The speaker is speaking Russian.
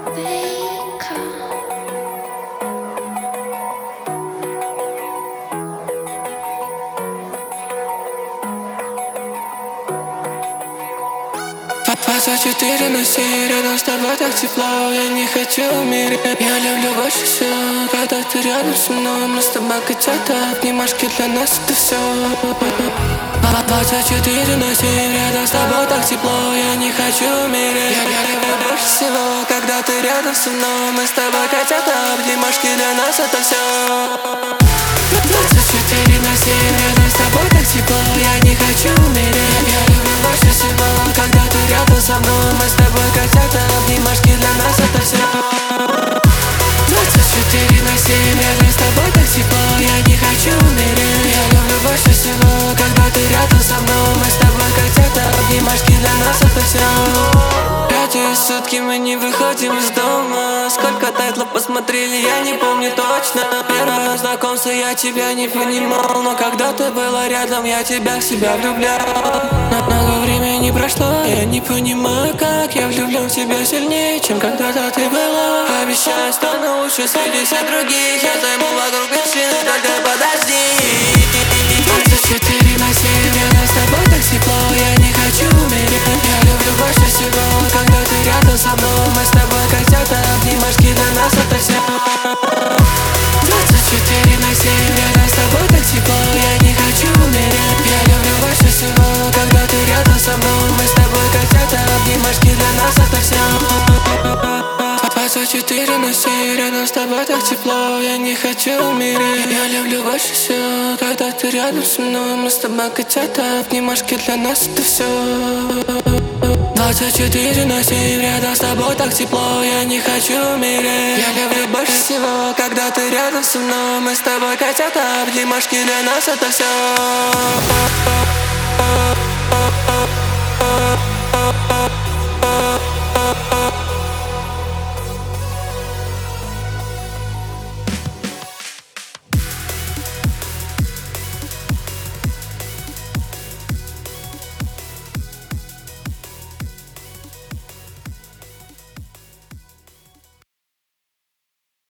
«24/7, рядом с тобой так тепло, я не хочу умереть. Я люблю больше всего, когда ты рядом со мной. Мы с тобой котята, обнимашки для нас это все. 24/7, рядом с тобой так тепло, я не хочу умереть. Я люблю больше всего, когда ты рядом со мной. Мы с тобой котята, обнимашки для нас это все. 24/7, рядом с тобой так тепло, я не хочу умереть. Я люблю больше всего, когда ты рядом со мной. Мы с тобой котята, обнимашки для нас это все. 24/7, рядом с тобой так тепло, я не хочу умереть. Я люблю больше всего, когда ты рядом со мной. Мы с тобой котята, обнимашки для нас это все. 5 сутки мы не выходим из дома. Сколько тайтлов посмотрели, я не помню точно. Первое знакомство я тебя не понимал, но когда ты была рядом, я тебя в себя влюблял. Много времени прошло, я не понимаю, как я влюблен в тебя сильнее, чем когда-то ты была. Обещаю, стану лучше среди всех других. Я займу вокруг вершины, только подожди. 24/7, рядом с тобой так тепло, я не хочу умереть. Я люблю больше всего, когда ты рядом со мной. Мы с тобой котята, обнимашки для нас это все. 24/7, рядом с тобой так тепло, я не хочу умереть. Я люблю больше всего, когда ты рядом со мной. Мы с тобой котята, обнимашки для нас это все. 24/7, рядом с тобой так тепло, я не хочу умереть. Я люблю больше всего, когда ты рядом со мной. Мы с тобой котята, обнимашки для нас это все. 24/7, рядом с тобой так тепло, я не хочу умереть. Я люблю больше всего, когда ты рядом со мной. Мы с тобой котята, обнимашки для нас это все.